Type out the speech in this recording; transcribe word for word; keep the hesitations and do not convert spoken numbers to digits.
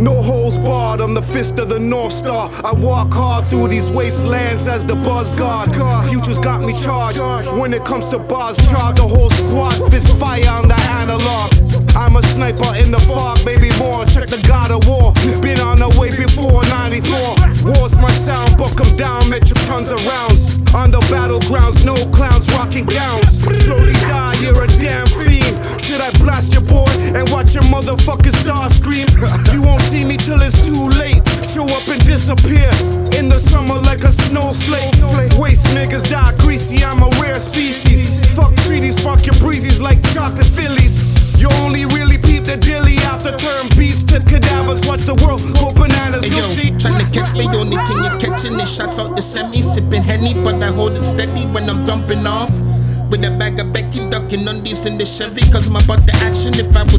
No holes barred, I'm the fist of the North Star. I walk hard through these wastelands as the buzz guard. Future's got me charged. When it comes to bars, charge the whole squad, spits fire on the analog. I'm a sniper in the fog, baby more. Check the God of War. Been on the way before ninety-four. War's my sound, buck 'em down, metric tons of rounds. On the battlegrounds, no clowns rocking gowns. Slowly die, you're a damn fiend. Should I blast your boy and watch your motherfucking star scream? You won't see me till it's too late. Show up and disappear in the summer like a snowflake. Waste niggas die greasy, I'm a rare species. Fuck treaties, spark your breezies like chocolate Phillies. You only really peep the dilly after turn beats to cadavers. Watch the world go bananas, you'll see. Tryna catch me, only thing you're catching is shots out the semi. Sipping Henny, but I hold it steady when I'm dumping off. With a bag of Becky, ducking undies in the Chevy, cause I'm about the action. If I was